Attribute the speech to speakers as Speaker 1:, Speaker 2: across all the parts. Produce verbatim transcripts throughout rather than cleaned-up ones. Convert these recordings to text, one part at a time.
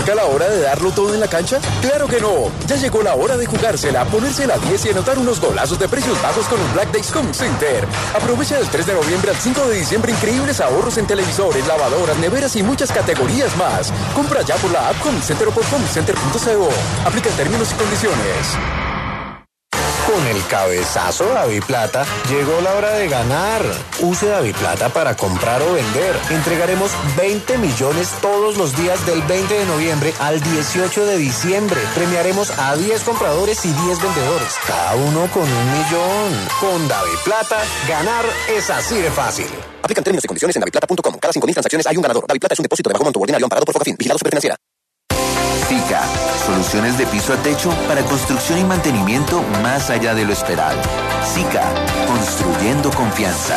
Speaker 1: llega la hora de darlo todo en la cancha? ¡Claro que no! Ya llegó la hora de jugársela, ponerse la diez y anotar unos golazos de precios bajos con un Black Days Home Center. Aprovecha del tres de noviembre al cinco de diciembre increíbles ahorros en televisores, lavadoras, neveras y muchas categorías más. Compra ya por la app Home Center o por homecenter punto co. Aplica términos y condiciones.
Speaker 2: Con el cabezazo DaviPlata, llegó la hora de ganar. Use DaviPlata para comprar o vender. Entregaremos veinte millones todos los días del veinte de noviembre al dieciocho de diciembre. Premiaremos a diez compradores y diez vendedores, cada uno con un millón. Con DaviPlata, ganar es así de fácil.
Speaker 3: Aplican términos y condiciones en daviplata punto com. Cada cinco mil transacciones hay un ganador. DaviPlata es un depósito de bajo monto ordinario amparado por Focafin. Vigilado Superfinanciera.
Speaker 4: SICA, soluciones de piso a techo para construcción y mantenimiento más allá de lo esperado. SICA, construyendo confianza.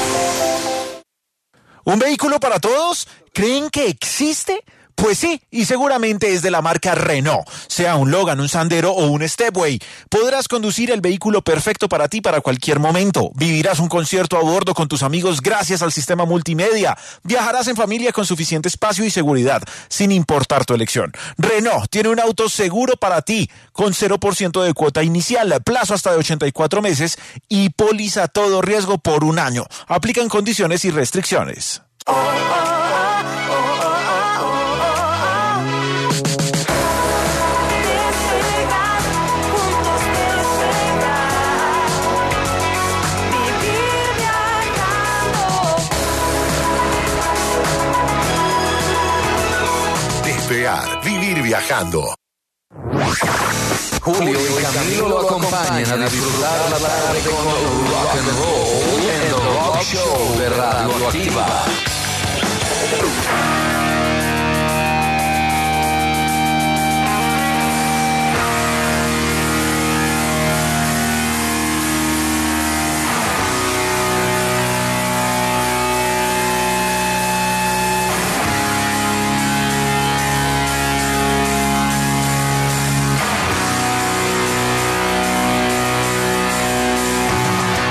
Speaker 5: ¿Un vehículo para todos? ¿Creen que existe? Pues sí, y seguramente es de la marca Renault, sea un Logan, un Sandero o un Stepway. Podrás conducir el vehículo perfecto para ti para cualquier momento. Vivirás un concierto a bordo con tus amigos gracias al sistema multimedia. Viajarás en familia con suficiente espacio y seguridad, sin importar tu elección. Renault tiene un auto seguro para ti, con cero por ciento de cuota inicial, plazo hasta de ochenta y cuatro meses y póliza todo riesgo por un año. Aplican condiciones y restricciones.
Speaker 6: Oh, oh, oh, oh, oh.
Speaker 7: Vivir viajando.
Speaker 4: Julio y Camilo lo acompañan a disfrutar la tarde con rock and roll en The Rock Show de Radio Activa.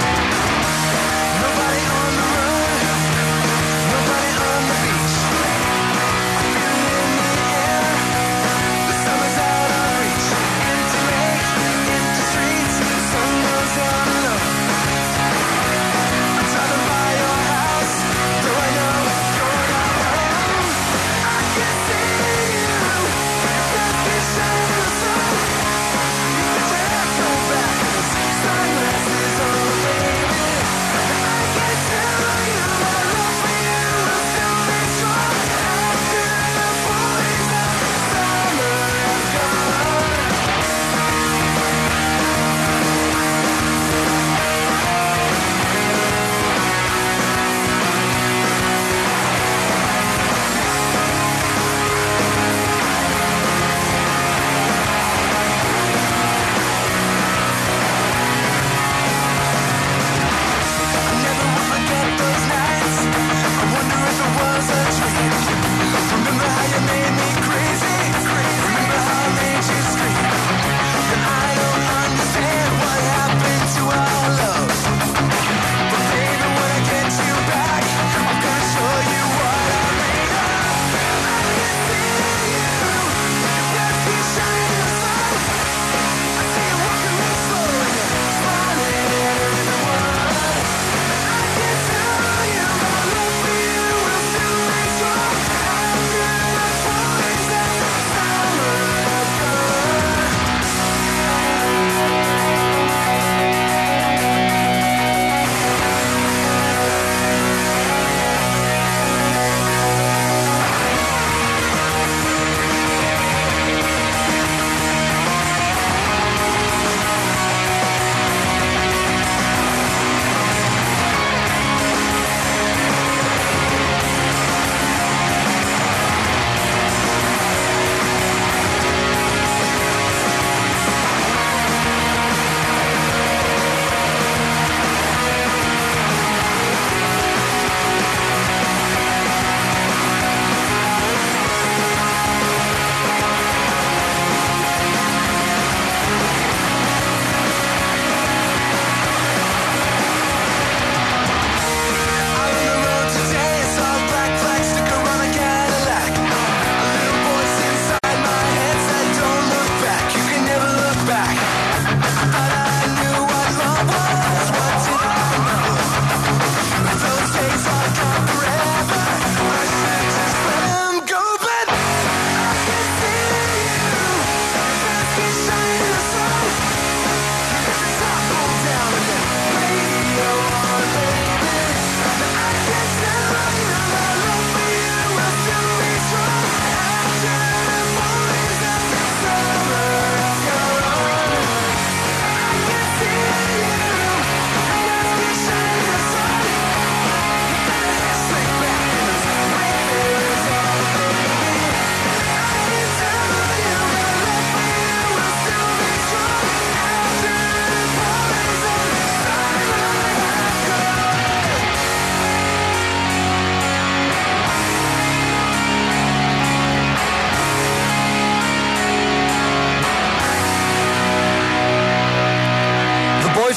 Speaker 6: Nobody on the run, nobody on the beach.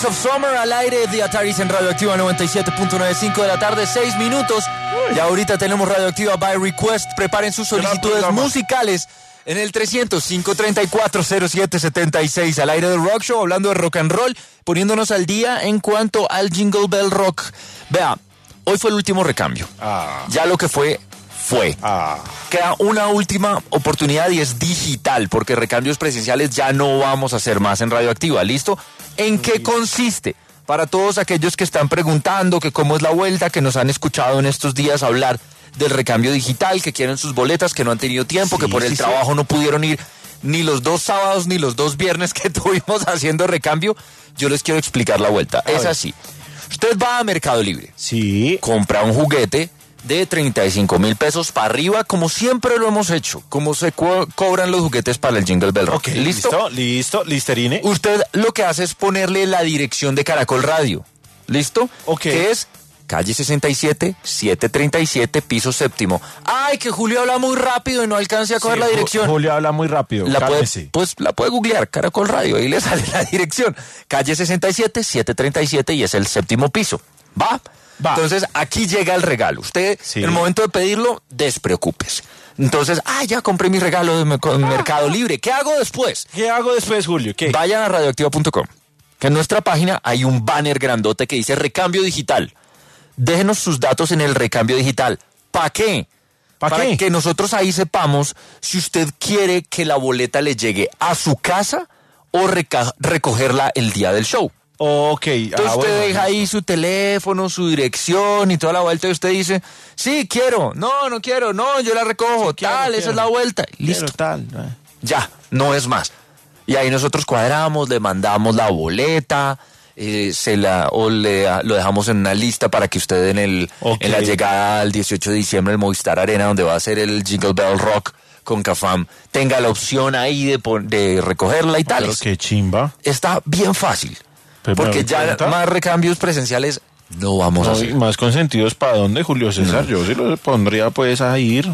Speaker 8: of Summer al aire de Ataris en Radioactiva noventa y siete punto noventa y cinco de la tarde, seis minutos. Uy. Y ahorita tenemos Radioactiva by Request. Preparen sus solicitudes musicales en el trescientos, cinco treinta y cuatro, cero siete setenta y seis al aire del Rock Show, hablando de rock and roll, poniéndonos al día en cuanto al Jingle Bell Rock. Vea, hoy fue el último recambio. Ah. Ya lo que fue, fue. Ah. Queda una última oportunidad y es digital, porque recambios presenciales ya no vamos a hacer más en Radioactiva, ¿listo? ¿En qué consiste? Para todos aquellos que están preguntando que cómo es la vuelta, que nos han escuchado en estos días hablar del recambio digital, que quieren sus boletas, que no han tenido tiempo, sí, que por el sí, trabajo sí. no pudieron ir ni los dos sábados ni los dos viernes que tuvimos haciendo recambio, yo les quiero explicar la vuelta. A es ver. así. Usted va a Mercado Libre.
Speaker 5: Sí.
Speaker 8: Compra un juguete de treinta y cinco mil pesos para arriba, como siempre lo hemos hecho, como se co- cobran los juguetes para el Jingle Bell Rock.
Speaker 5: Okay, ¿Listo? Listo, listo, listerine.
Speaker 8: Usted lo que hace es ponerle la dirección de Caracol Radio. ¿Listo?
Speaker 5: Ok.
Speaker 8: Que es calle sesenta y siete, setecientos treinta y siete, piso séptimo. Ay, que Julio habla muy rápido y no alcance a coger sí, la dirección.
Speaker 5: Julio habla muy rápido.
Speaker 8: La puede, pues la puede googlear, Caracol Radio, ahí le sale la dirección. Calle sesenta y siete, setecientos treinta y siete y es el séptimo piso. ¿Va? Va. Entonces, aquí llega el regalo. Usted, sí. en el momento de pedirlo, despreocúpese. Entonces, ah, ya compré mi regalo de ah. Mercado Libre. ¿Qué hago después?
Speaker 5: ¿Qué hago después, Julio? ¿Qué?
Speaker 8: Vayan a radioactiva punto com, que en nuestra página hay un banner grandote que dice recambio digital. Déjenos sus datos en el recambio digital. ¿Para qué?
Speaker 5: ¿Pa
Speaker 8: Para
Speaker 5: qué?
Speaker 8: que nosotros ahí sepamos si usted quiere que la boleta le llegue a su casa o reca- recogerla el día del show.
Speaker 5: Ok.
Speaker 8: Entonces
Speaker 5: ah,
Speaker 8: usted
Speaker 5: bueno,
Speaker 8: deja ahí su teléfono, su dirección y toda la vuelta y usted dice, sí, quiero, no, no quiero, no, yo la recojo, sí, quiero, tal, quiero. Esa es la vuelta. Listo.
Speaker 5: Quiero, tal. Eh.
Speaker 8: Ya, no es más. Y ahí nosotros cuadramos, le mandamos la boleta, eh, se la o le lo dejamos en una lista para que usted en el okay. en la llegada al dieciocho de diciembre el Movistar Arena, donde va a ser el Jingle Bell Rock con Cafam, tenga la opción ahí de, de recogerla y tal.
Speaker 5: Pero qué chimba.
Speaker 8: Está bien fácil. Pero porque ya cuenta? Más recambios presenciales no vamos no, a hacer.
Speaker 5: Más consentidos para dónde, Julio César. No. Yo sí lo pondría pues a ir.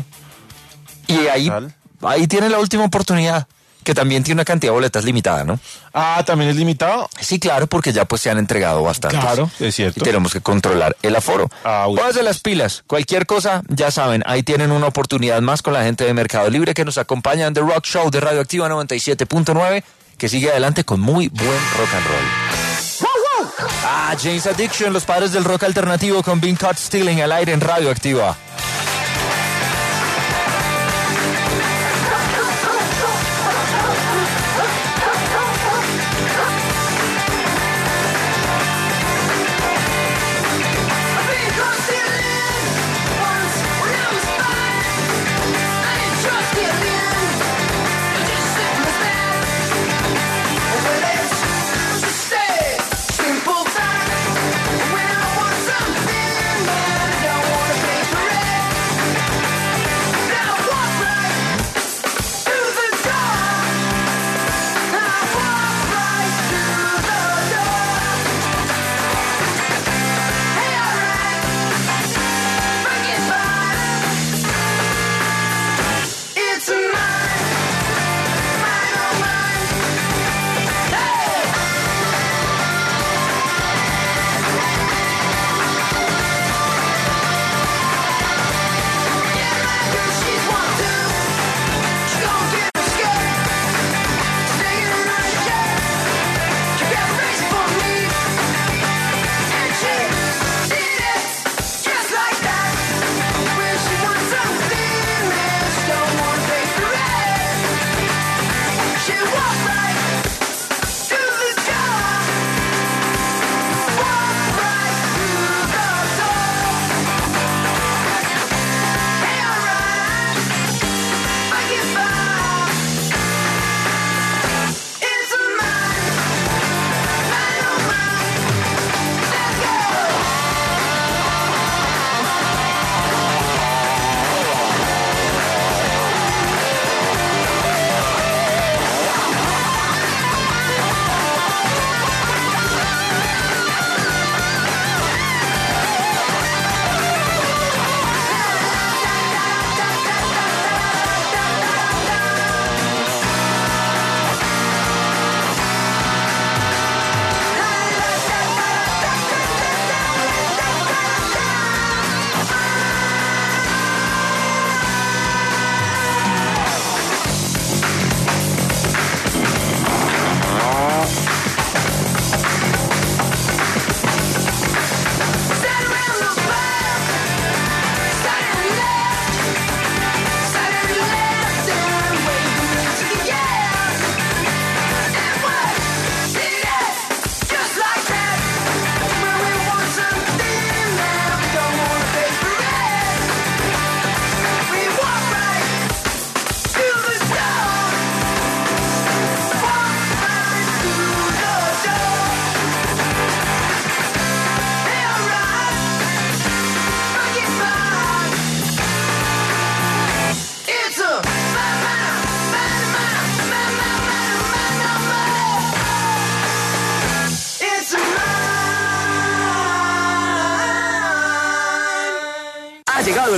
Speaker 8: Y ahí, ahí tiene la última oportunidad, que también tiene una cantidad de boletas limitada, ¿no?
Speaker 5: Ah, ¿también es limitado?
Speaker 8: Sí, claro, porque ya pues se han entregado bastantes.
Speaker 5: Claro, es cierto.
Speaker 8: Y tenemos que controlar el aforo.
Speaker 5: Ah,
Speaker 8: Pónganse las pilas. Cualquier cosa, ya saben, ahí tienen una oportunidad más con la gente de Mercado Libre que nos acompaña en The Rock Show de Radioactiva noventa y siete punto nueve, que sigue adelante con muy buen rock and roll. Ah, James Addiction, los padres del rock alternativo con Being Caught Stealing al aire en Radioactiva.
Speaker 6: Simple time when I want something, but I don't wanna pay for it.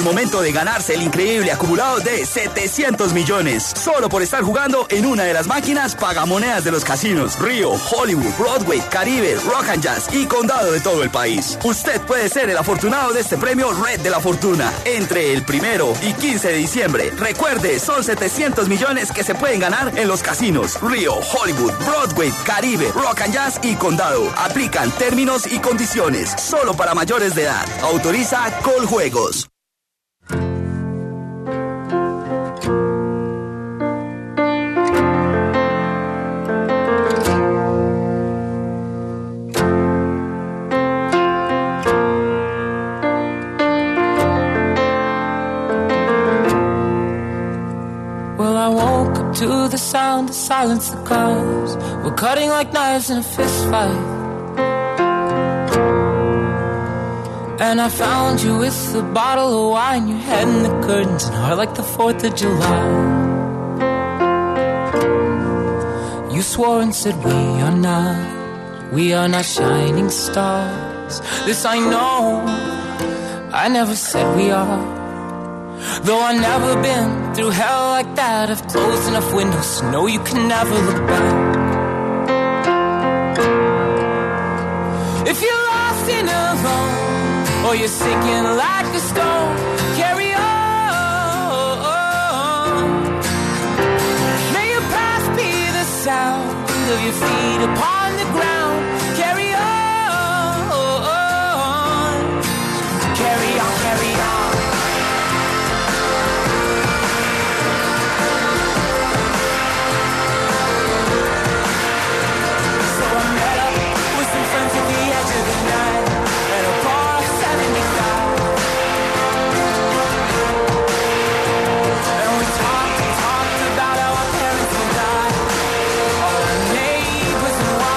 Speaker 9: momento de ganarse el increíble acumulado de setecientos millones. Solo por estar jugando en una de las máquinas pagamonedas de los casinos Río, Hollywood, Broadway, Caribe, Rock and Jazz y Condado de todo el país. Usted puede ser el afortunado de este premio Red de la Fortuna entre el primero y quince de diciembre. Recuerde, son setecientos millones que se pueden ganar en los casinos Río, Hollywood, Broadway, Caribe, Rock and Jazz y Condado. Aplican términos y condiciones. Solo para mayores de edad. Autoriza Coljuegos.
Speaker 6: To the sound of silence, the cars were cutting like knives in a fist fight. And I found you with a bottle of wine, your head in the curtains and heart like the fourth of July. You swore and said we are not, we are not shining stars. This I know, I never said we are. Though I've never been through hell like that, I've closed enough windows to know you can never look back. If you're lost and alone, or you're sinking like a stone, carry on. May your past be the sound of your feet upon the ground. Carry on, carry on, carry on. Talked about how our parents will die. All our neighbors and wives.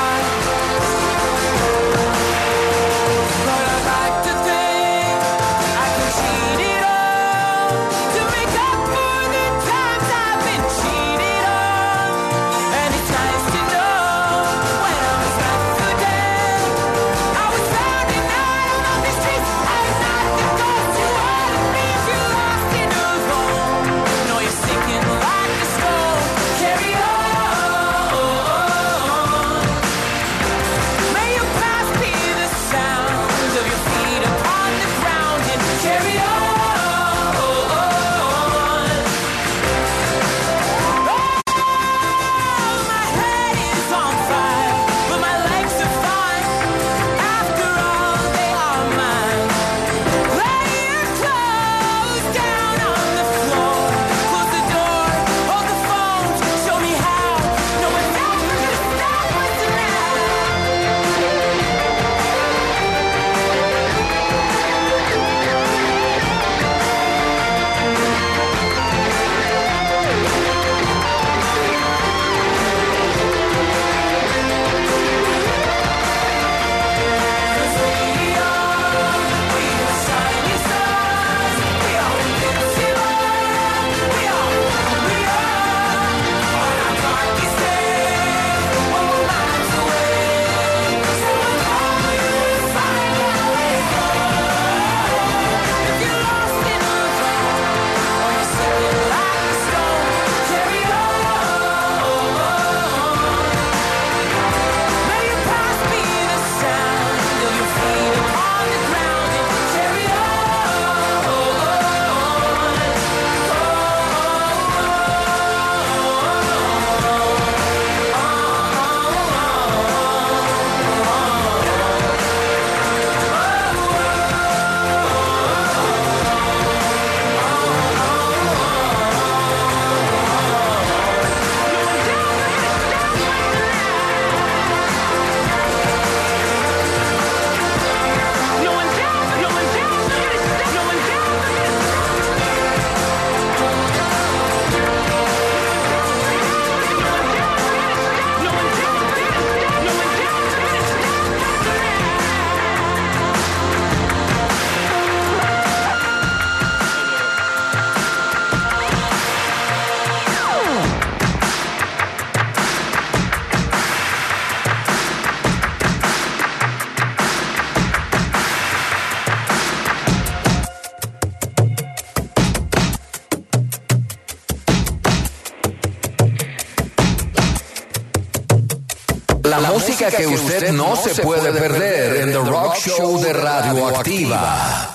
Speaker 10: La, la música, música que usted, usted no se puede perder en The Rock Show de Radioactiva.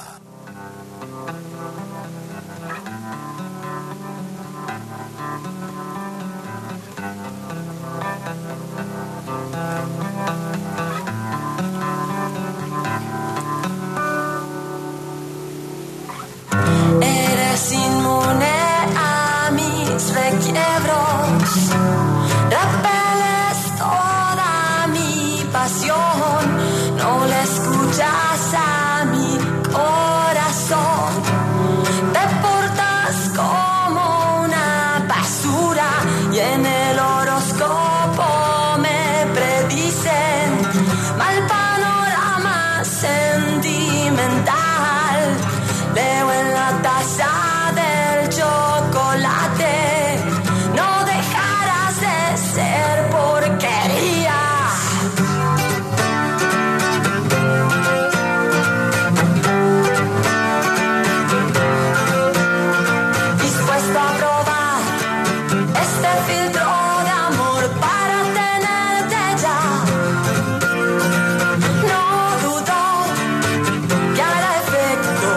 Speaker 11: Eres inmune a mis requiebros, repeles toda mi pasión, no le escuchas a mi corazón, te portas como una basura y en el horóscopo me predicen mal panorama sentimental. Leo en la taza del chocolate, no dejarás de ser porquería. Dispuesto a probar este filtro de amor para tenerte ya. No dudo que hará efecto.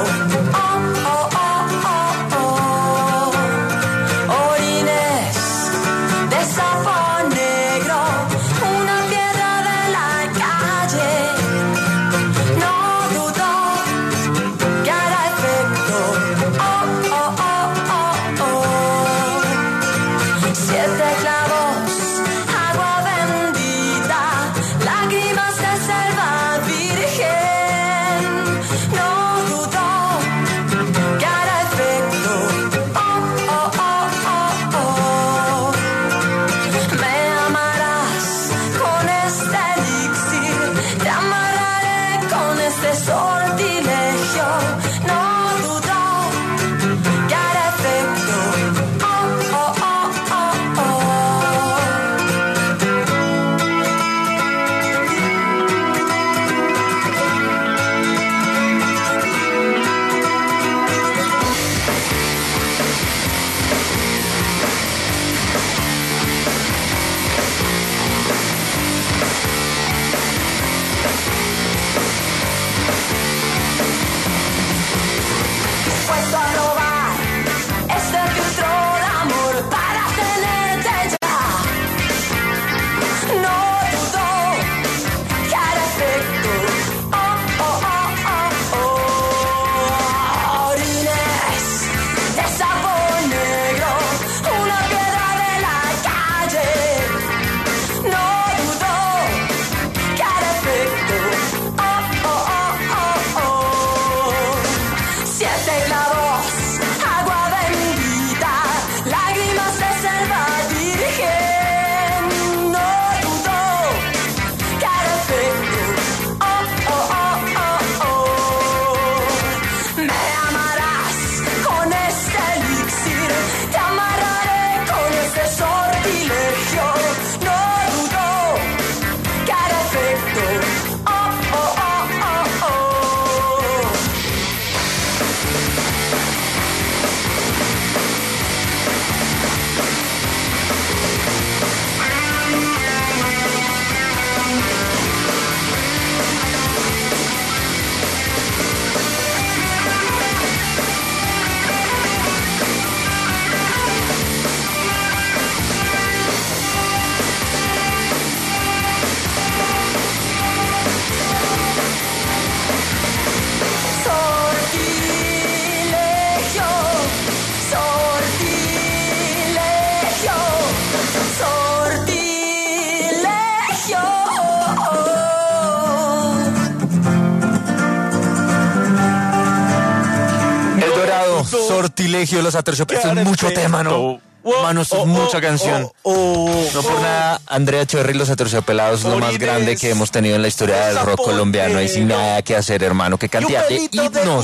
Speaker 8: Sortilegio de los Aterciopelados. Es mucho tema, ¿no? Mano, esto es mucha canción. No por nada, Andrea Echeverry y los Aterciopelados es lo más grande que hemos tenido en la historia del rock colombiano. Hay sin nada que hacer, hermano. Qué cantidad de himnos.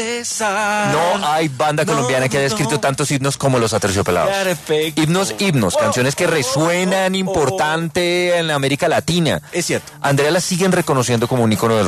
Speaker 8: No hay banda colombiana que haya escrito tantos himnos como los Aterciopelados. Himnos, himnos, canciones que resuenan importante en América Latina.
Speaker 5: Es cierto.
Speaker 8: Andrea la siguen reconociendo como un ícono del rock.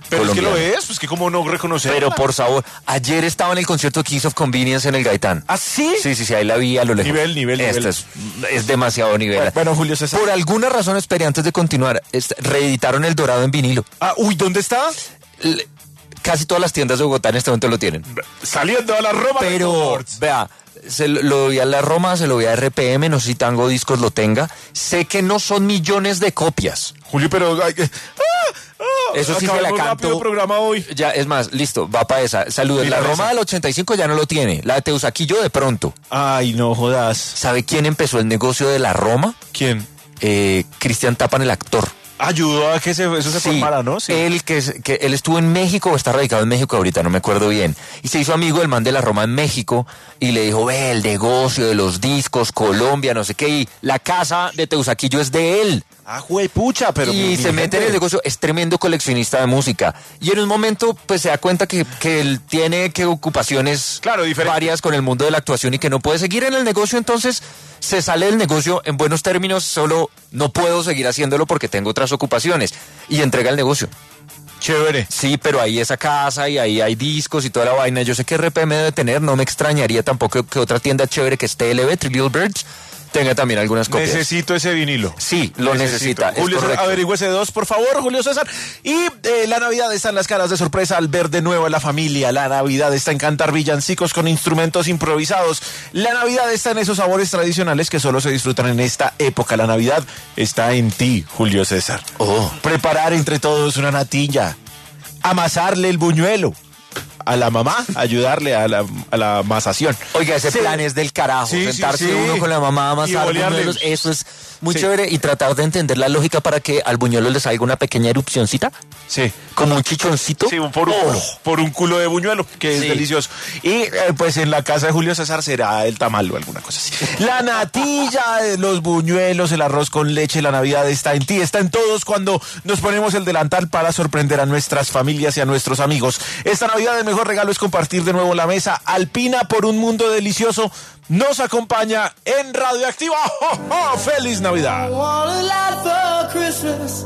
Speaker 5: Pero
Speaker 8: colombiana.
Speaker 5: es que lo es, pues que como no reconocer.
Speaker 8: Pero por sabor. Ayer estaba en el concierto Kings of Convenience en el Gaitán.
Speaker 5: ¿Ah, sí?
Speaker 8: Sí, sí, sí, ahí la vi a lo lejos.
Speaker 5: Nivel, nivel,
Speaker 8: Esto
Speaker 5: nivel.
Speaker 8: Es, es demasiado nivel.
Speaker 5: Bueno, bueno, Julio César.
Speaker 8: Por alguna razón, esperé antes de continuar, est- reeditaron El Dorado en vinilo.
Speaker 5: Ah, uy, ¿dónde está?
Speaker 8: L- Casi todas las tiendas de Bogotá en este momento lo tienen.
Speaker 5: Saliendo a la Roma.
Speaker 8: Pero,
Speaker 5: Records.
Speaker 8: vea, se lo, lo vi a la Roma, se lo vi a R P M, no sé si Tango Discos lo tenga. Sé que no son millones de copias.
Speaker 5: Julio, pero... ay, ah, ah,
Speaker 8: Eso sí se la
Speaker 5: acabemos
Speaker 8: canto.
Speaker 5: rápido programa hoy.
Speaker 8: Ya, es más, listo, va para esa. Saludos.
Speaker 5: Mira
Speaker 8: La Roma
Speaker 5: esa.
Speaker 8: del ochenta y cinco ya no lo tiene. La de Teusaquillo de pronto.
Speaker 5: Ay, no jodas.
Speaker 8: ¿Sabe quién empezó el negocio de la Roma?
Speaker 5: ¿Quién?
Speaker 8: Eh, Cristian Tapan, el actor.
Speaker 5: Ayudó a que se, eso se
Speaker 8: Sí,
Speaker 5: formara, ¿no? Sí.
Speaker 8: Él, que, es- que él estuvo en México, o está radicado en México ahorita, no me acuerdo bien. Y se hizo amigo del man de la Roma en México y le dijo, ve, el negocio de los discos, Colombia, no sé qué, y la casa de Teusaquillo es de él.
Speaker 5: Ah, pucha, pero...
Speaker 8: y
Speaker 5: mi
Speaker 8: se mete
Speaker 5: gente.
Speaker 8: en el negocio, es tremendo coleccionista de música. Y en un momento, pues se da cuenta que, que él tiene que ocupaciones
Speaker 5: Claro, diferente.
Speaker 8: varias con el mundo de la actuación y que no puede seguir en el negocio, entonces se sale del negocio en buenos términos, solo no puedo seguir haciéndolo porque tengo otras ocupaciones. Y entrega el negocio.
Speaker 5: Chévere.
Speaker 8: Sí, pero ahí esa casa y ahí hay discos y toda la vaina. Yo sé que R P M debe tener, no me extrañaría tampoco que otra tienda chévere que es T L B, Three Little Birds, tenga también algunas copias.
Speaker 5: Necesito ese vinilo.
Speaker 8: Sí, lo
Speaker 5: Necesito.
Speaker 8: necesita. es
Speaker 5: Julio César,
Speaker 8: correcto.
Speaker 5: averigüese dos, por favor, Julio César. Y eh, la Navidad está en las caras de sorpresa al ver de nuevo a la familia. La Navidad está en cantar villancicos con instrumentos improvisados. La Navidad está en esos sabores tradicionales que solo se disfrutan en esta época. La Navidad está en ti, Julio César.
Speaker 8: Oh.
Speaker 5: Preparar entre todos una natilla. Amasarle el buñuelo. A la mamá, ayudarle a la, a la amasación.
Speaker 8: Oiga, ese
Speaker 5: Sí.
Speaker 8: plan es del carajo.
Speaker 5: Sí, sí,
Speaker 8: sentarse
Speaker 5: sí.
Speaker 8: uno con la mamá a
Speaker 5: Y
Speaker 8: amasar
Speaker 5: bolearle.
Speaker 8: buñuelos, eso es muy
Speaker 5: Sí.
Speaker 8: chévere. Y tratar de entender la lógica para que al buñuelo le salga una pequeña erupcioncita,
Speaker 5: Sí.
Speaker 8: como un chichoncito.
Speaker 5: Sí, por un,
Speaker 8: Oh.
Speaker 5: por un culo de buñuelo, que es
Speaker 8: Sí.
Speaker 5: delicioso. Y eh, pues en la casa de Julio César será el tamal o alguna cosa así. La natilla, eh, los buñuelos, el arroz con leche, la Navidad está en ti, está en todos cuando nos ponemos el delantal para sorprender a nuestras familias y a nuestros amigos. Esta Navidad el mejor regalo es compartir de nuevo la mesa. Alpina por un mundo delicioso nos acompaña en Radioactiva. ¡Oh, oh! ¡Feliz Navidad!
Speaker 11: Want a lot for Christmas.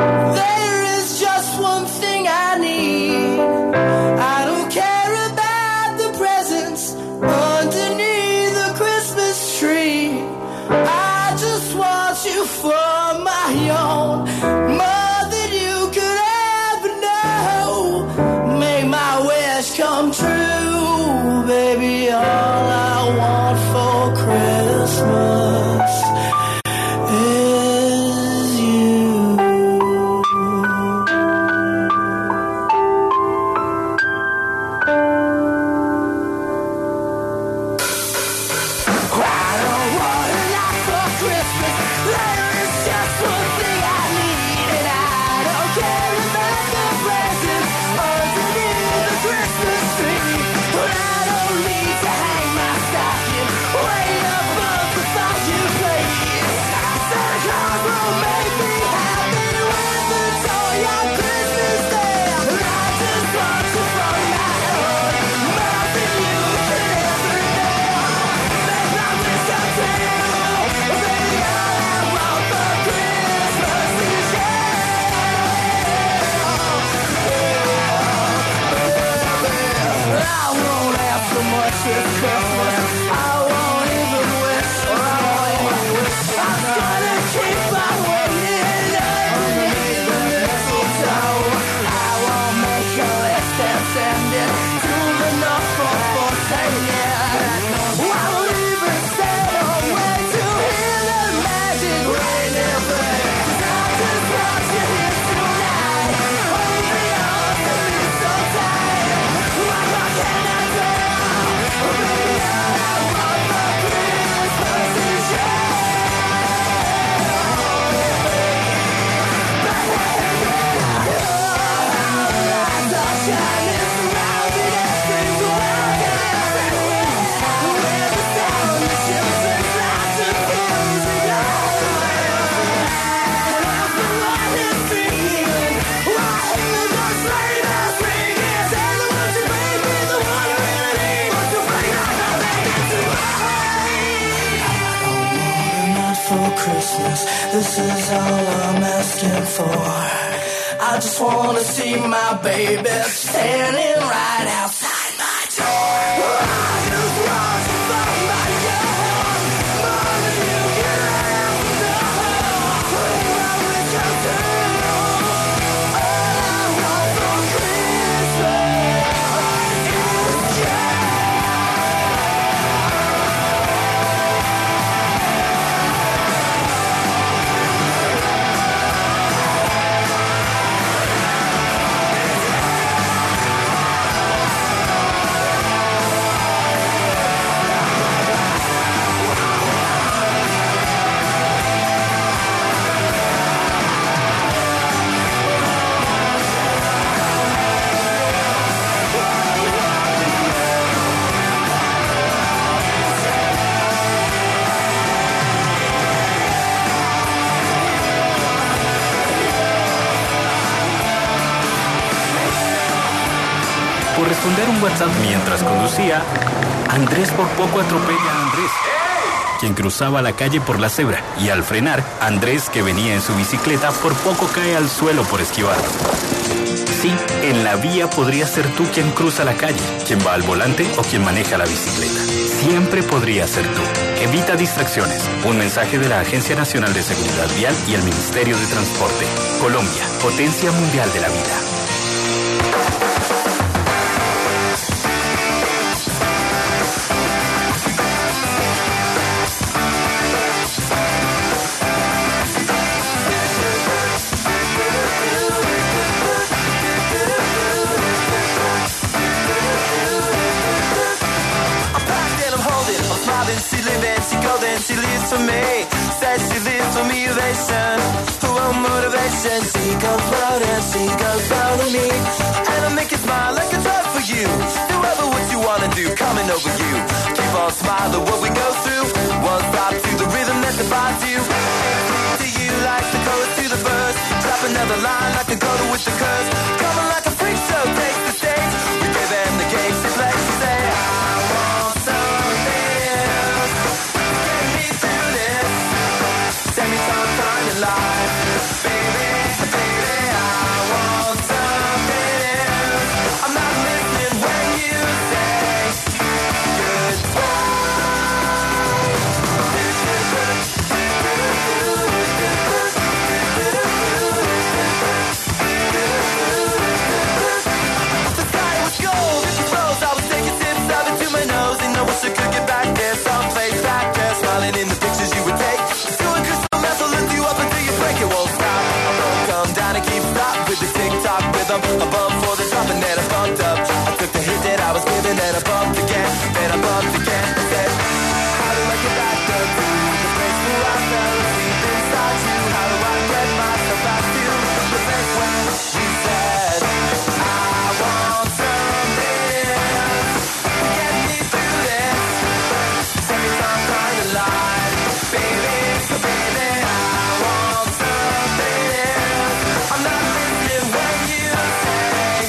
Speaker 11: There is just one thing I need. I don't care about the presents underneath the Christmas tree. I just want you for my own, more than you could ever know. Make my wish come true, baby. All I want for Christmas is you. I don't want a lot for Christmas. There is just one thing I need, and I don't care about the presents underneath the Christmas tree. But I don't need to hang my stocking way above the fireplace. Santa Claus will make me happy with a toy on Christmas Day. And I just want you from my heart, more than you could ever know. Make my wish come true, baby. All I want for Christmas is you. I won't ask so much this Christmas. I won't even wish, or I won't wish. I'm gonna keep on waiting underneath the mistletoe. I won't make a list and send it to the North for saying. I won't even stand or wait to hear the magic reindeer play. 'Cause I just want you here tonight. Hold me on to me so tight. What more can I do? Baby, all I want for Christmas is you. Lights are shining, surrounded everywhere and everywhere. Where the sound of ships and flash of music all around. And I'm the one who's singing. I hear those sleigh bells ringing. Tell the ones who made me the one I really need. Won't you bring on the baby tonight? I don't want enough for Christmas. This is all I'm asking for. I just wanna see my baby standing right outside my door. I just want to find my girl. Mother, you can have no. I wish I could. All I want for Christmas is you.
Speaker 12: Por responder un WhatsApp mientras conducía, Andrés por poco atropella a Andrés, quien cruzaba la calle por la cebra, y al frenar, Andrés, que venía en su bicicleta, por poco cae al suelo por esquivarlo. Sí, en la vía podría ser tú quien cruza la calle, quien va al volante o quien maneja la bicicleta. Siempre podría ser tú. Evita distracciones. Un mensaje de la Agencia Nacional de Seguridad Vial y el Ministerio de Transporte. Colombia, potencia mundial de la vida.
Speaker 11: She lives for me, says she lives for me, ovation, her own motivation. She goes round and she goes round to me, and I make it smile like it's all for you. Do ever what you wanna do, coming over you. Keep on smiling what we go through. One stop to the rhythm that defines you. To you like the chorus to the verse. Drop another line like a coda with the curse. Coming like a freak show, takes the stage. We give them the cake, she plays, she say, I want something. Tell me sometime in life, baby, baby, I want something else. I'm not listening when you say goodbye. The sky was gold, if you froze, I was taking tips out into my nose, and I wish I could get back there, someplace back there, smiling in the pictures you would take. It won't stop, I won't come down and keep stop with the tick-tock rhythm. I bumped for the drop and then I bumped up. I took the hit that I was given and I bumped again, then I bumped again. I said, how do I get back up to the place where I fell asleep inside you? How do I get myself back to the place where you said, I want something to get me through this. Tell me some kind of lie, baby, baby, I want I'm not listening when you say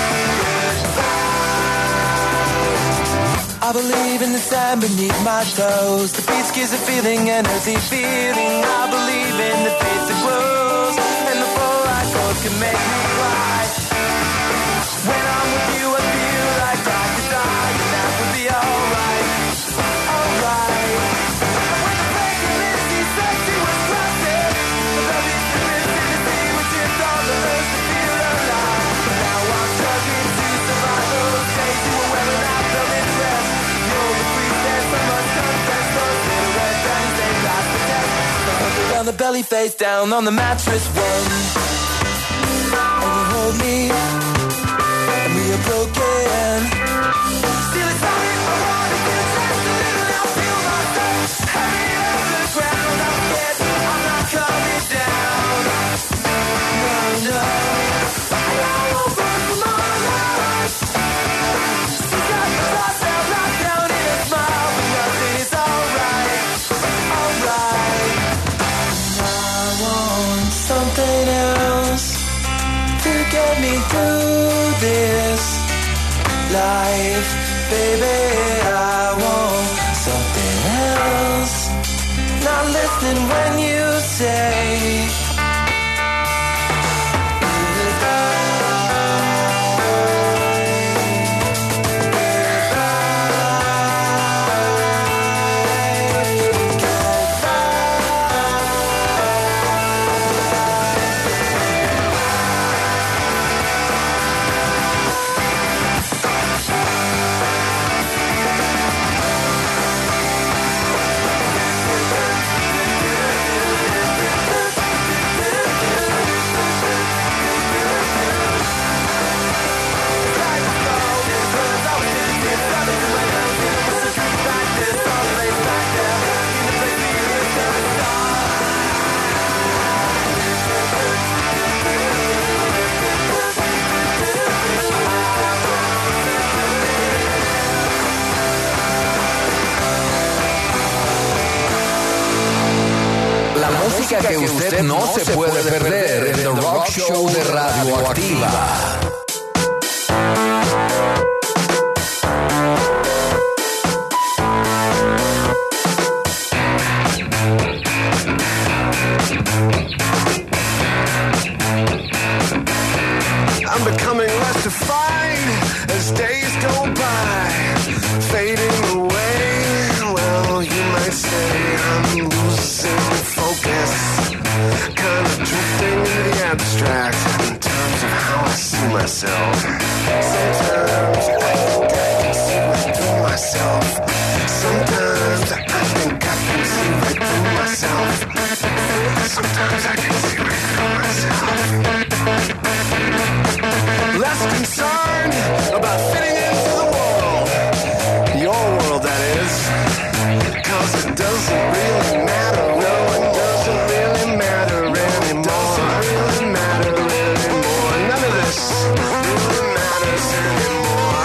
Speaker 11: goodbye. I believe in the sand beneath my toes. The beach gives a feeling, an earthy feeling. I believe in the faith that grows, and the full light gold can make me cry. When I'm with you, I feel like I could die, and that would be alright, alright. When the breaking is, he said she was trusted. The love is the infinity, which is all the earth to feel alive. But now I'm struggling to survive those days you were wearing out the dress. You're the priestess, I must confess. Those little red fangs, they last the test. I put her on the belly, face down on the mattress one. And you hold me, and we are broken. Still it's not in my heart, it's still just a little. Now feel myself heavy over the ground. I'm scared, I'm not coming down. No, no, I won't run for my life. She got the thoughts out locked down in a smile, but nothing is alright, alright. I want something else to get me through this life, baby. I want something else. Not listening when you say goodbye.
Speaker 10: música que usted no se puede perder en The Rock Show de Radioactiva.
Speaker 11: I'm becoming less defined as days go by, fading away. Well, you might say I'm losing focus, kind of drifting into the abstract in terms of how I see myself. Sometimes I think I can see right through myself. Sometimes I think I can see right through myself. Sometimes I can see right through myself. Less concerned about fitting into the world, your world that is, 'cause it doesn't really matter. No, it doesn't really matter anymore. It doesn't really matter anymore. None of this really matters anymore.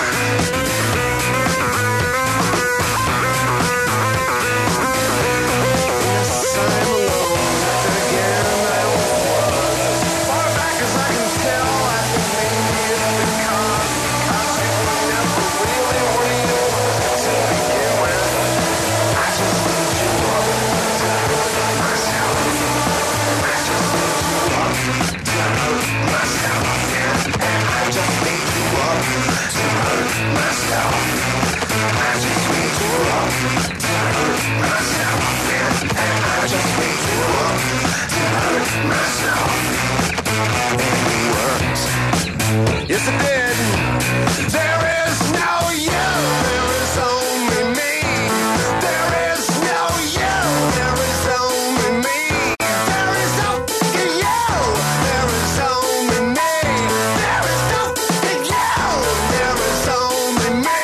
Speaker 11: Yes, I'm alone again. I was far back as I can tell. I think maybe it's because because it never really, really was to begin with. I just need you up to hurt myself. I just need you up to hurt myself. And I just need you up to hurt myself. I just need you up to hurt myself. And I just need you up to hurt myself. And it works. Yes, it did. There is no you. There is only me. There is no you. There is only me. There is only you. There is only me. There is only you. There is only me.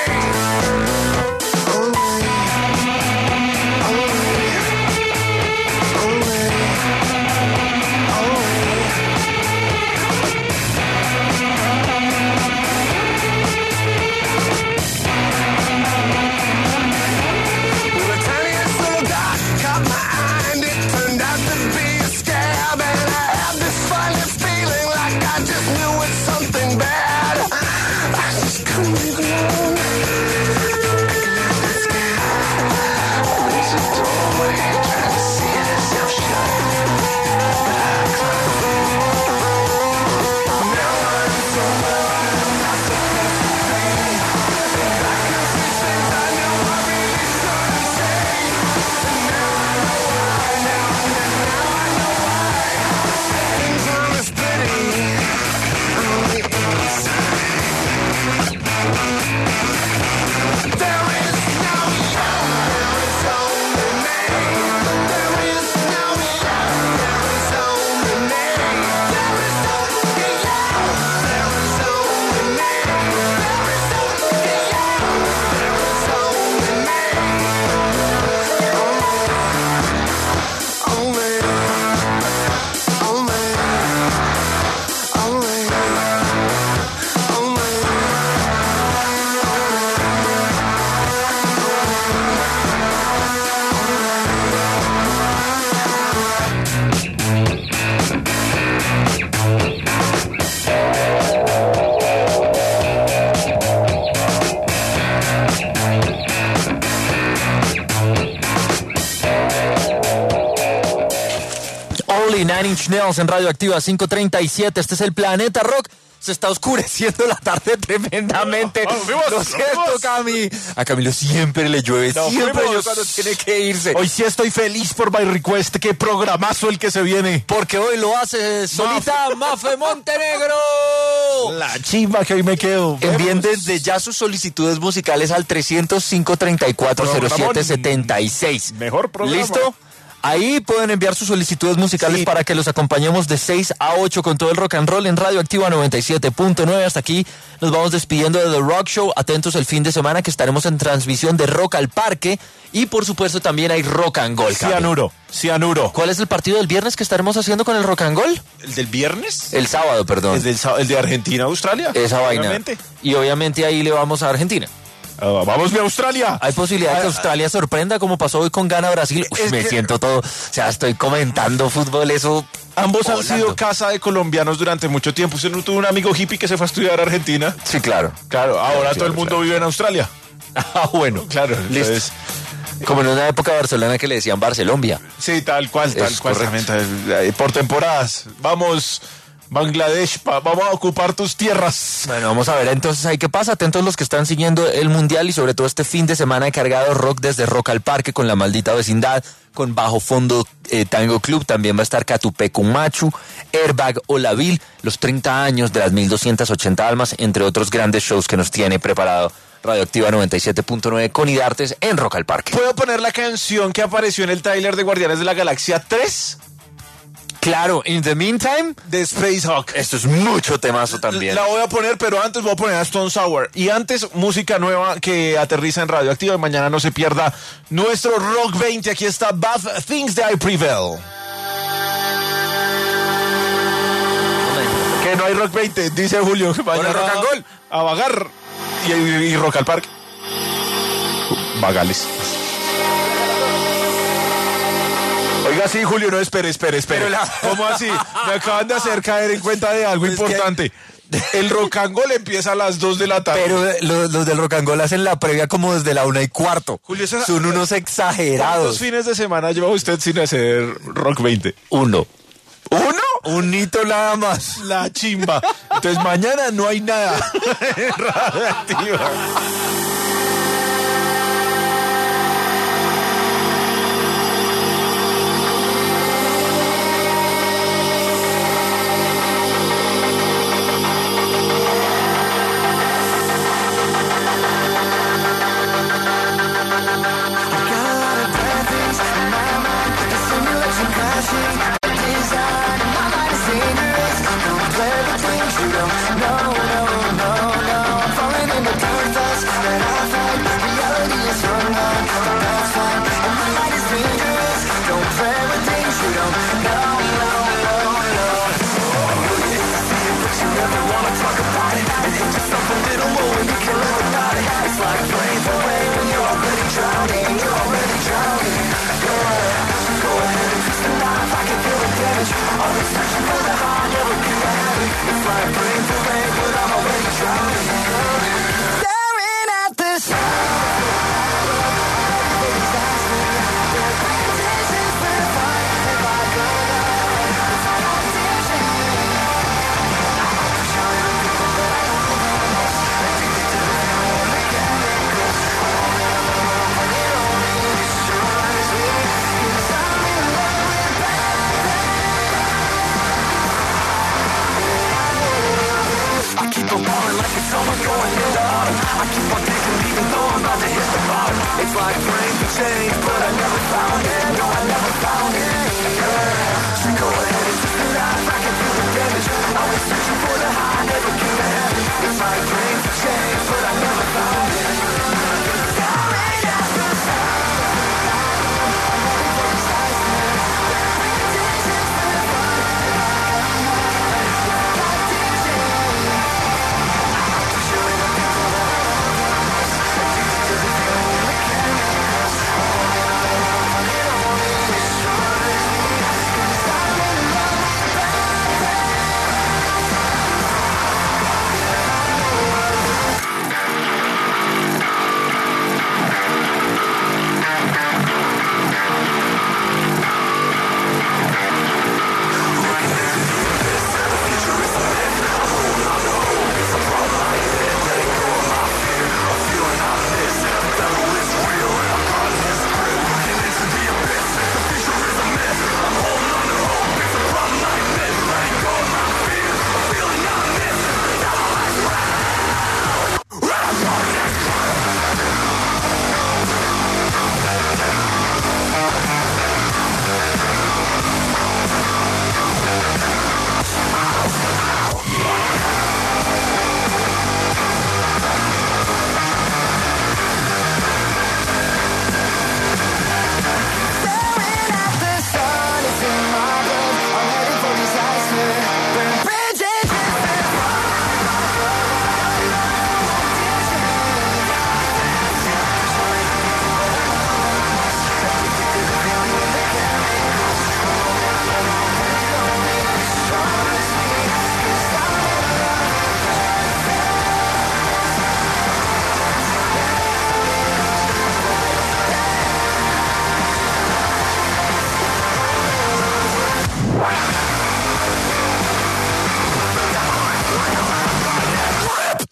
Speaker 11: Only. Only. Only. Only. Well, the tiniest little dot caught my eye and it turned out to be a scab. And I had this funny feeling like I just knew it's something bad. I just couldn't leave it alone. That scab was a doorway trying to see it itself shut. But I climbed. Now I'm somewhere I'm not supposed to be. And I can see things I know I really shouldn't say. And now I know why, now, and now I know why. Things aren't as pretty on the inside. There is no you, there is only me. There is no you, there is only me. There is only you, there is only me. There is only you, there is only me. Only, only, only, only,
Speaker 8: Only, Nine Inch Nails en Radioactiva cinco treinta y siete. Este es el Planeta Rock. Se está oscureciendo la tarde tremendamente.
Speaker 5: No, no, fuimos,
Speaker 8: Lo
Speaker 5: no,
Speaker 8: siento,
Speaker 5: fuimos.
Speaker 8: Cami. A Camilo siempre le llueve,
Speaker 5: No,
Speaker 8: siempre
Speaker 5: fuimos.
Speaker 8: llueve cuando tiene que irse.
Speaker 5: Hoy sí estoy feliz por My Request. Qué programazo el que se viene.
Speaker 8: Porque hoy lo hace solita Mafe Montenegro.
Speaker 5: La chimba que hoy me quedo.
Speaker 8: Envíen
Speaker 5: Vemos.
Speaker 8: desde ya sus solicitudes musicales al trescientos cinco, treinta y cuatro, cero siete, setenta y seis.
Speaker 5: Mejor programa.
Speaker 8: ¿Listo? Ahí pueden enviar sus solicitudes musicales
Speaker 5: Sí.
Speaker 8: para que los acompañemos de seis a ocho con todo el rock and roll en Radioactiva noventa y siete punto nueve. Hasta aquí nos vamos despidiendo de The Rock Show. Atentos el fin de semana que estaremos en transmisión de Rock al Parque. Y por supuesto también hay Rock and Gold.
Speaker 5: Cianuro, cianuro.
Speaker 8: ¿Cuál es el partido del viernes que estaremos haciendo con el Rock and Gold?
Speaker 5: ¿El del viernes?
Speaker 8: El sábado, perdón.
Speaker 5: ¿El, del, sa- el de Argentina-Australia?
Speaker 8: Esa vaina.
Speaker 5: Obviamente.
Speaker 8: Y obviamente ahí le vamos a Argentina.
Speaker 5: Uh, vamos de Australia.
Speaker 8: Hay posibilidad de que Australia sorprenda como pasó hoy con Ghana Brasil. Uy, me que... siento todo, o sea, estoy comentando fútbol, eso.
Speaker 5: Ambos volando. Han sido casa de colombianos durante mucho tiempo. ¿Usted no tuvo un amigo hippie que se fue a estudiar a Argentina?
Speaker 8: Sí, claro.
Speaker 5: Claro, ahora
Speaker 8: claro,
Speaker 5: todo el mundo
Speaker 8: claro.
Speaker 5: vive en Australia.
Speaker 8: Ah, bueno.
Speaker 5: Claro,
Speaker 8: listo. Entonces, como en una época de Barcelona que le decían Barcelombia.
Speaker 5: Sí, tal cual, tal es cual. Por temporadas. Vamos, Bangladesh, pa, vamos a ocupar tus tierras.
Speaker 8: Bueno, vamos a ver entonces ahí qué pasa. Atentos los que están siguiendo el Mundial y sobre todo este fin de semana cargado rock desde Rock al Parque con La Maldita Vecindad, con Bajo Fondo eh, Tango Club. También va a estar Catupecu Machu, Airbag Olavil, los treinta años de las mil doscientas ochenta almas, entre otros grandes shows que nos tiene preparado Radioactiva noventa y siete punto nueve con Idartes en Rock al Parque.
Speaker 5: ¿Puedo poner la canción que apareció en el tráiler de Guardianes de la Galaxia tres?
Speaker 8: Claro, In the Meantime,
Speaker 5: de Space Hawk.
Speaker 8: Esto es mucho temazo también.
Speaker 5: La voy a poner, pero antes voy a poner a Stone Sour. Y antes, música nueva que aterriza en Radioactiva. Y mañana no se pierda nuestro Rock veinte. Aquí está Bad Things That I Prevail. Que no hay Rock veinte, dice Julio. Mañana
Speaker 8: rock and roll.
Speaker 5: A vagar. Y, y, y Rock al Parque. Vagales. Oiga, sí, Julio, no, espere, espere, espere. La... ¿Cómo así? Me acaban de hacer caer en cuenta de algo pues importante. Que... El rock and roll empieza a las dos de la tarde.
Speaker 8: Pero los, los del rock and roll hacen la previa como desde la una y cuarto.
Speaker 5: Julio, esa...
Speaker 8: son unos exagerados.
Speaker 5: ¿Cuántos fines de semana lleva usted sin hacer Rock veinte?
Speaker 8: Uno.
Speaker 5: ¿Uno?
Speaker 8: Un hito nada más.
Speaker 5: La chimba. Entonces mañana no hay nada en Radioactiva.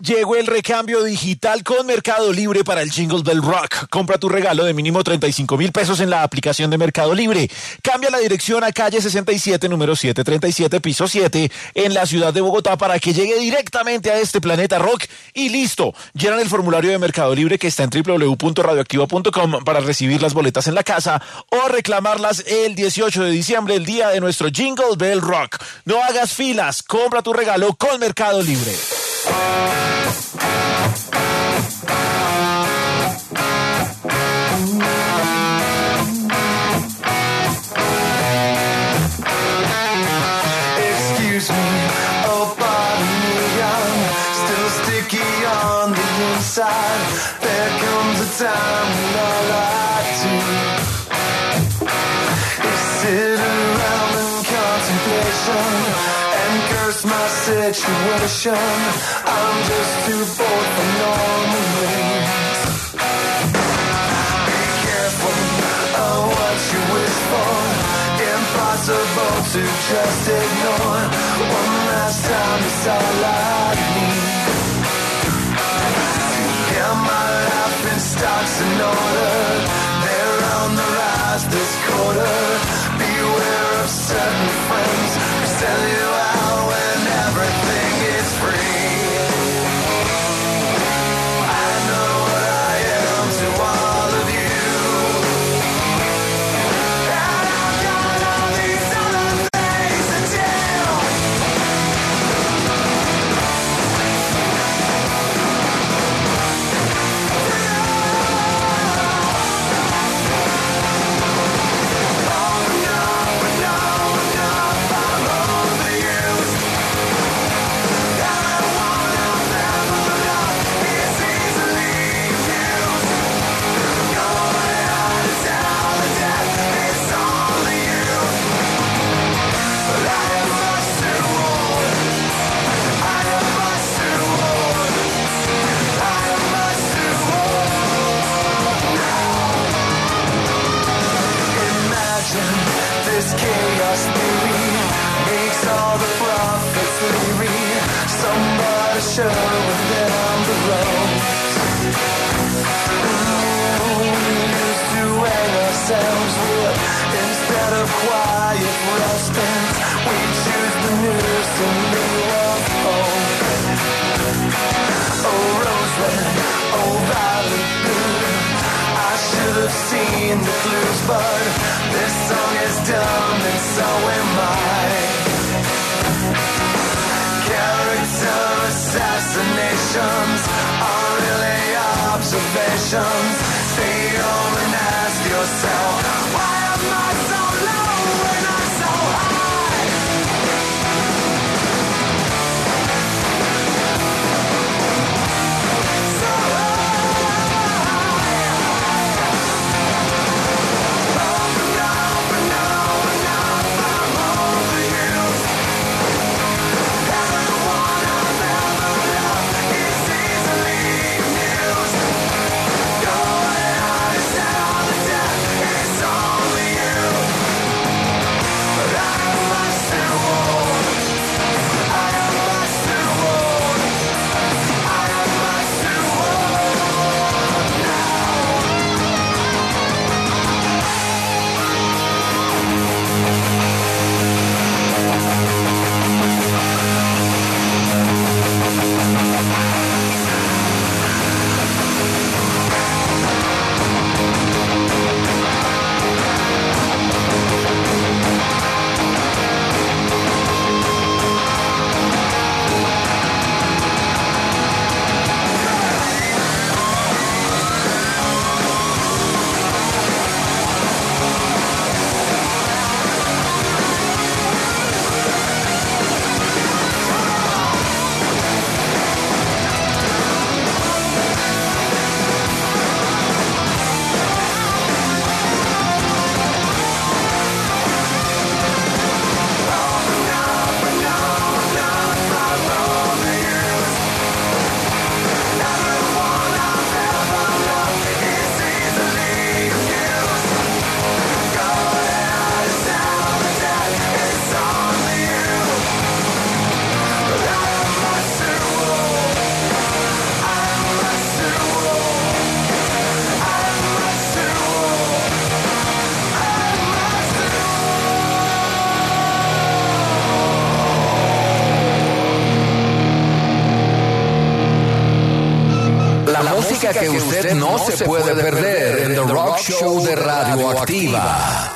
Speaker 5: Llegó el recambio digital con Mercado Libre para el Jingle Bell Rock. Compra tu regalo de mínimo treinta y cinco mil pesos en la aplicación de Mercado Libre. Cambia la dirección a calle sesenta y siete, número setecientos treinta y siete, piso siete, en la ciudad de Bogotá para que llegue directamente a este planeta rock y listo. Llenan el formulario de Mercado Libre que está en doble u doble u doble u punto radioactiva punto com para recibir las boletas en la casa o reclamarlas el dieciocho de diciembre, el día de nuestro Jingle Bell Rock. No hagas filas, compra tu regalo con Mercado Libre.
Speaker 11: Excuse me, oh pardon me, I'm still sticky on the inside. There comes a time when all I do is sit around in contemplation and curse my situation. I'm just too bored for normal ways. Be careful of what you wish for. Impossible to just ignore. One last time is all I need. To get my life in stocks in order. They're on the rise this quarter. Beware of certain friends who sell you out when everything is free. I know what I am to all of you. And I've got all these other things to tell. This chaos theory makes all the prophets leery. Somebody show them the road. Ooh, we used to hang ourselves with instead of quiet respite. We choose the news in lieu of hope. Oh, Roseland, oh, Violet Blue. I should have seen the clues, but this song is dumb and so am I. Character assassinations are really observations. Stay home and ask yourself, why am I so low when I'm so high? So Go
Speaker 10: música que usted no se puede perder en The Rock Show de Radioactiva.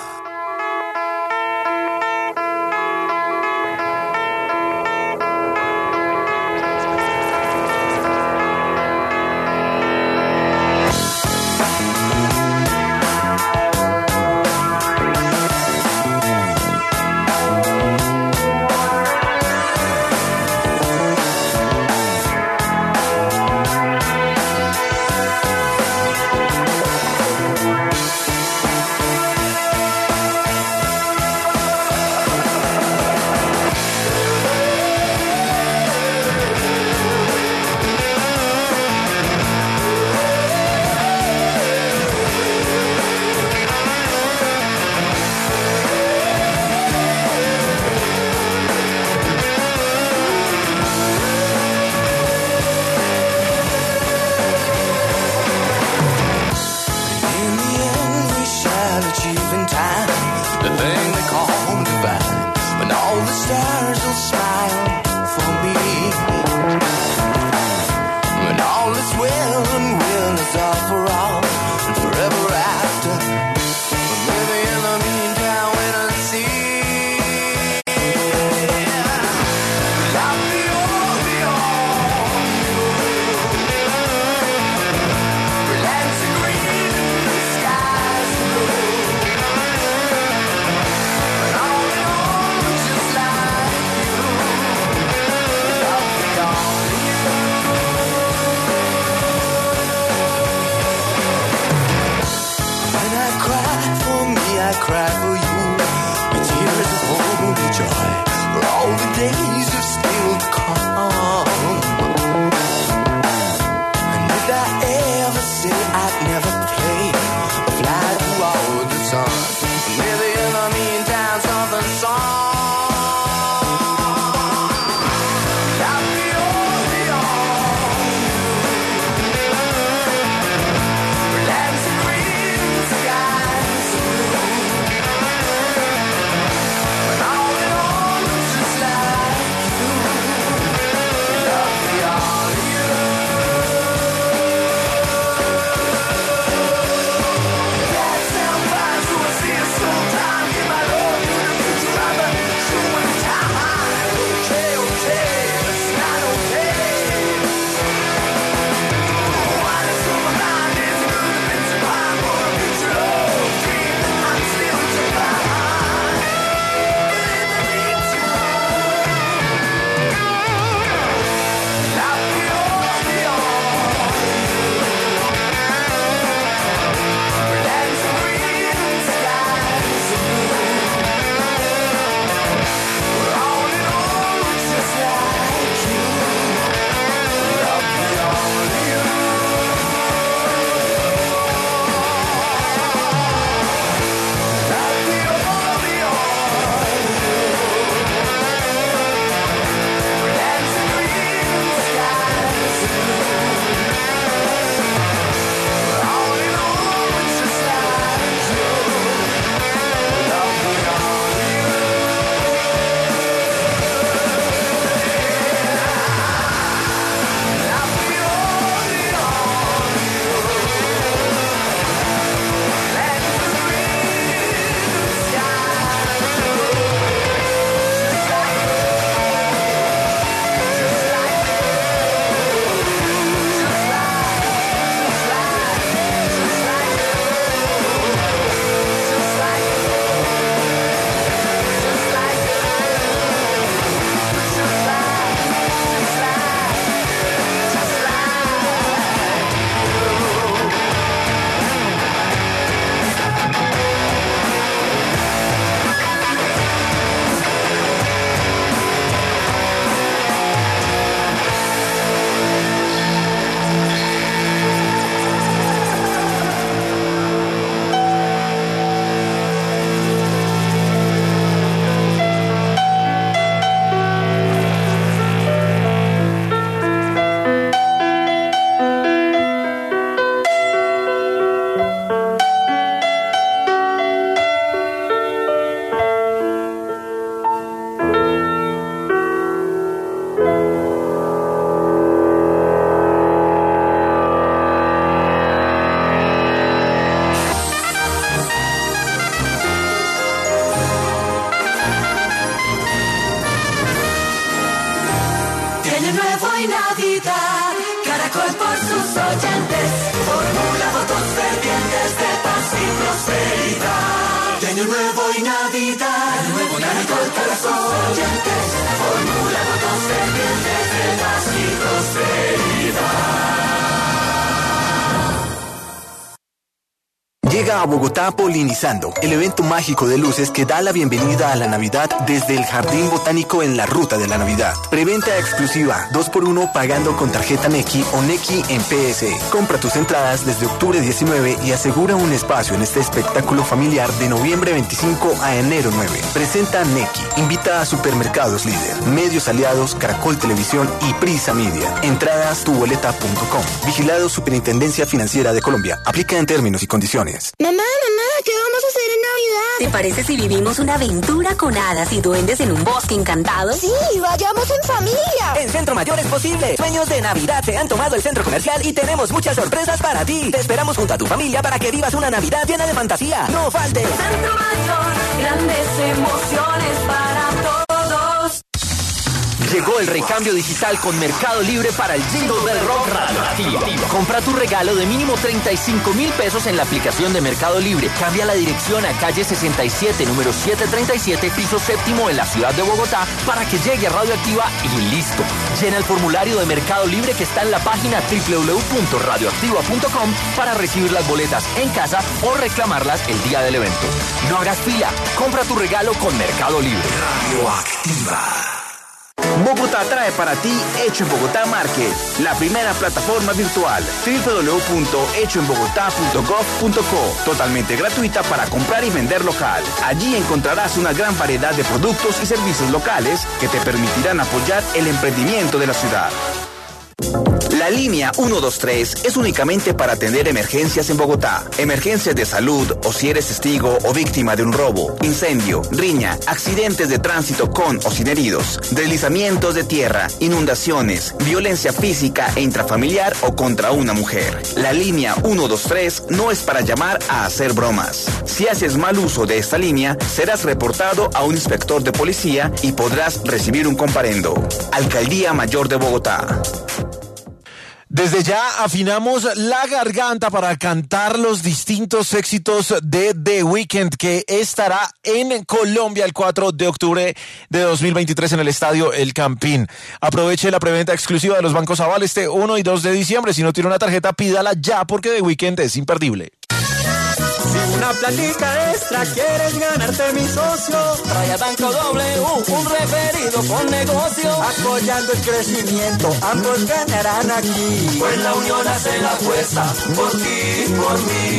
Speaker 11: y Navidad. Caracol por sus oyentes formula votos fervientes de paz y prosperidad. De Año Nuevo y Navidad, Año Nuevo y Caracol por sus oyentes formula votos fervientes de paz y prosperidad.
Speaker 13: Llega a Bogotá Polinizando, el evento mágico de luces que da la bienvenida a la Navidad desde el Jardín Botánico en la Ruta de la Navidad. Preventa exclusiva, dos por uno pagando con tarjeta Nequi o Nequi en P S E. Compra tus entradas desde octubre diecinueve y asegura un espacio en este espectáculo familiar de noviembre veinticinco a enero nueve. Presenta Nequi. Invita a Supermercados Líder, Medios Aliados, Caracol Televisión y Prisa Media. Entradas tu boleta punto com. Vigilado Superintendencia Financiera de Colombia. Aplica en términos y condiciones.
Speaker 14: Mamá, mamá, ¿qué vamos a hacer en Navidad?
Speaker 15: ¿Te parece si vivimos una aventura con hadas y duendes en un bosque encantado?
Speaker 14: Sí, vayamos en familia.
Speaker 9: En Centro Mayor es posible. Sueños de Navidad se han tomado el centro comercial y tenemos muchas sorpresas para ti. Te esperamos junto a tu familia para que vivas una Navidad llena de fantasía. No faltes.
Speaker 11: Centro Mayor, grandes emociones para todos.
Speaker 16: Llegó el recambio digital con Mercado Libre para el Jingle Bell Rock Radioactiva. Compra tu regalo de mínimo treinta y cinco mil pesos en la aplicación de Mercado Libre. Cambia la dirección a calle sesenta y siete, número setecientos treinta y siete, piso séptimo en la ciudad de Bogotá para que llegue a Radioactiva y listo. Llena el formulario de Mercado Libre que está en la página doble u doble u doble u punto radioactiva punto com para recibir las boletas en casa o reclamarlas el día del evento. No hagas fila. Compra tu regalo con Mercado Libre.
Speaker 9: Radioactiva. Bogotá trae para ti Hecho en Bogotá Market, la primera plataforma virtual, doble u doble u doble u punto hecho en bogotá punto gov punto co, totalmente gratuita para comprar y vender local. Allí encontrarás una gran variedad de productos y servicios locales que te permitirán apoyar el emprendimiento de la ciudad. La línea ciento veintitrés es únicamente para atender emergencias en Bogotá. Emergencias de salud o si eres testigo o víctima de un robo, incendio, riña, accidentes de tránsito con o sin heridos, deslizamientos de tierra, inundaciones, violencia física e intrafamiliar o contra una mujer. La línea ciento veintitrés no es para llamar a hacer bromas. Si haces mal uso de esta línea, serás reportado a un inspector de policía y podrás recibir un comparendo. Alcaldía Mayor de Bogotá.
Speaker 5: Desde ya afinamos la garganta para cantar los distintos éxitos de The Weeknd, que estará en Colombia el cuatro de octubre de dos mil veintitrés en el estadio El Campín. Aproveche la preventa exclusiva de los bancos Aval este uno y dos de diciembre. Si no tiene una tarjeta, pídala ya porque The Weeknd es imperdible.
Speaker 11: Si una platica extra quieres ganarte, mi socio, trae a Banco W, un referido con negocio. Apoyando el crecimiento, ambos ganarán aquí. Pues la unión hace la apuesta, por ti, por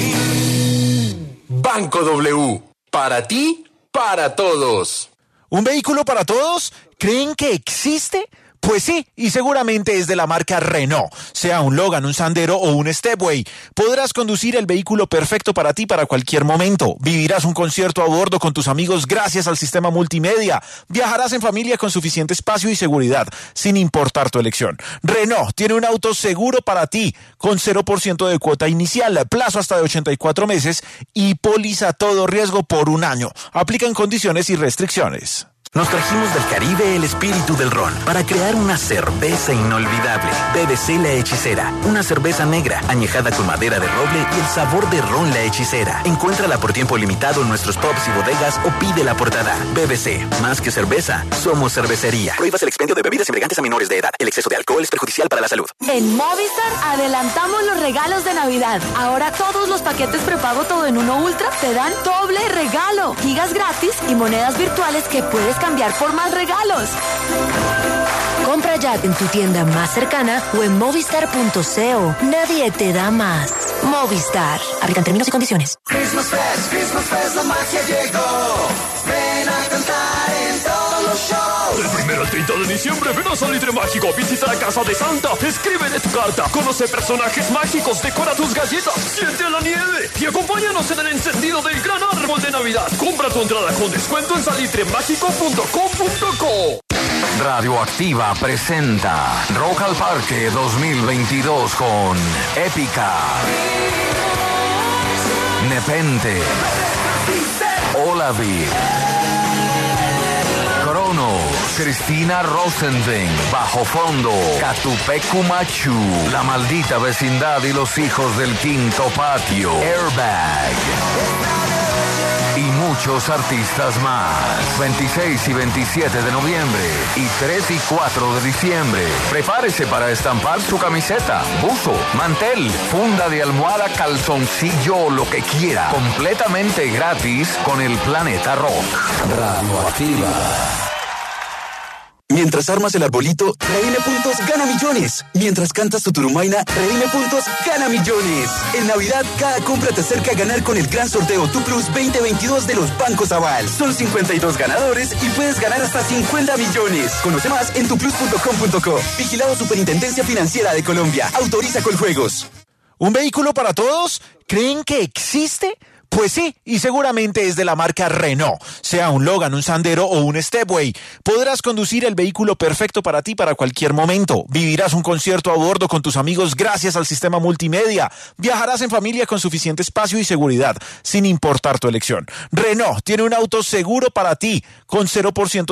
Speaker 11: mí.
Speaker 1: Banco W, para ti, para todos.
Speaker 5: ¿Un vehículo para todos? ¿Creen que existe? Pues sí, y seguramente es de la marca Renault, sea un Logan, un Sandero o un Stepway. Podrás conducir el vehículo perfecto para ti para cualquier momento. Vivirás un concierto a bordo con tus amigos gracias al sistema multimedia. Viajarás en familia con suficiente espacio y seguridad, sin importar tu elección. Renault tiene un auto seguro para ti, con cero por ciento de cuota inicial, plazo hasta de ochenta y cuatro meses y póliza todo riesgo por un año. Aplican condiciones y restricciones.
Speaker 9: Nos trajimos del Caribe el espíritu del ron para crear una cerveza inolvidable. B B C La Hechicera, una cerveza negra añejada con madera de roble y el sabor de ron La Hechicera. Encuéntrala por tiempo limitado en nuestros pubs y bodegas o pídela por portada. B B C, más que cerveza, somos cervecería.
Speaker 3: Prohíbas el expendio de bebidas embriagantes a menores de edad. El exceso de alcohol es perjudicial para la salud.
Speaker 17: En Movistar adelantamos los regalos de Navidad. Ahora todos los paquetes prepago todo en uno Ultra te dan doble regalo, gigas gratis y monedas virtuales que puedes cambiar por más regalos.
Speaker 15: Compra ya en tu tienda más cercana o en movistar punto co. Nadie te da más. Movistar. Aplican términos y condiciones.
Speaker 11: Christmas Fest, Christmas Fest, la magia llegó. Ven a cantar en todos los shows.
Speaker 18: Del primero al treinta de diciembre, ven a Salitre Mágico, visita la casa de Santa, escríbele tu carta, conoce personajes mágicos, decora tus galletas, siente la nieve y acompáñanos en el encendido del gran árbol de Navidad. Compra tu entrada con descuento en salitre mágico punto com punto co.
Speaker 10: Radioactiva presenta Rock al Parque dos mil veintidós con Épica, Nepente, Olavi, Cronos, Cristina Rosenben, Bajo Fondo, Catupecu Machu, La Maldita Vecindad y Los Hijos del Quinto Patio, Airbag y muchos artistas más. veintiséis y veintisiete de noviembre y tres y cuatro de diciembre. Prepárese para estampar su camiseta, buzo, mantel, funda de almohada, calzoncillo o lo que quiera. Completamente gratis con el Planeta Rock.
Speaker 9: Radioactiva. Mientras armas el arbolito, redime puntos, gana millones. Mientras cantas tu turumaina, redime puntos, gana millones. En Navidad, cada compra te acerca a ganar con el gran sorteo Tu Plus veinte veintidós de los Bancos Aval. Son cincuenta y dos ganadores y puedes ganar hasta cincuenta millones. Conoce más en tu plus punto com punto co. Vigilado Superintendencia Financiera de Colombia. Autoriza Coljuegos.
Speaker 5: ¿Un vehículo para todos? ¿Creen que existe? Pues sí, y seguramente es de la marca Renault, sea un Logan, un Sandero o un Stepway. Podrás conducir el vehículo perfecto para ti para cualquier momento. Vivirás un concierto a bordo con tus amigos gracias al sistema multimedia. Viajarás en familia con suficiente espacio y seguridad, sin importar tu elección. Renault tiene un auto seguro para ti, con cero por ciento